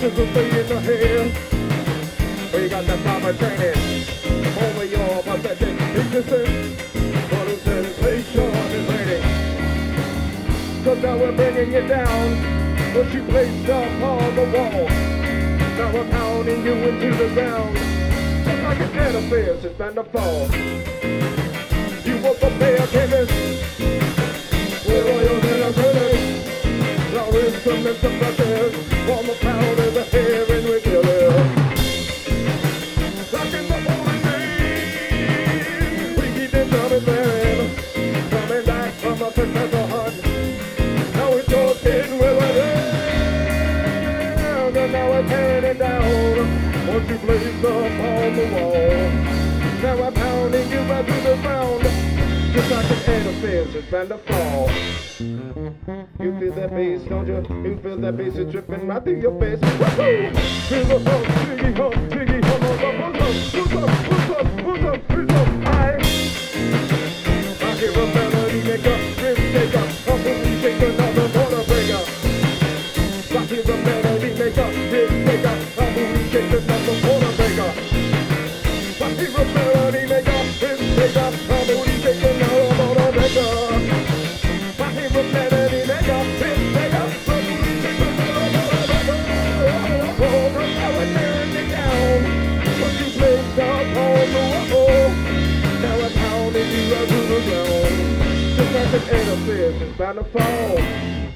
this will be in the head. We got that proper training. Over your pathetic existence. For the sensation is waiting. Cause now we're bringing it down. What you placed upon the wall. Now we're pounding you into the ground. Just like an edifice, it's bound to fall. You were prepared, chemist. With oils and acrylics. Our instruments and brushes. Form the powder, the hair, and we kill it. Like in the morning days, we keep it coming there. Coming back from a successful hunt. Now we're talking with a hand. And now we're tearing it down. Once you place upon the wall. Now I'm pounding you right through the ground. Just like an edifice, it's bound to fall. You feel that bass, don't you? You feel that bass, it's dripping right through your face. Woo-hoo! Feel the hum, jiggy hum, jiggy hum, what's up, I hear a melody maker, rhythm shaker, a boom shaker, another motor breaker. I hear a melody maker, rhythm shaker, a boom shaker, another motor breaker. I hear a melody maker, rhythm shaker, a boom shaker, another motor breaker. I hear a melody maker, rhythm shaker, a boom shaker, another motor breaker. Oh, now we're tearing it down. What you placed upon the wall. Now I'm pounding you right to the ground. Just like an edifice, it's bound to fall.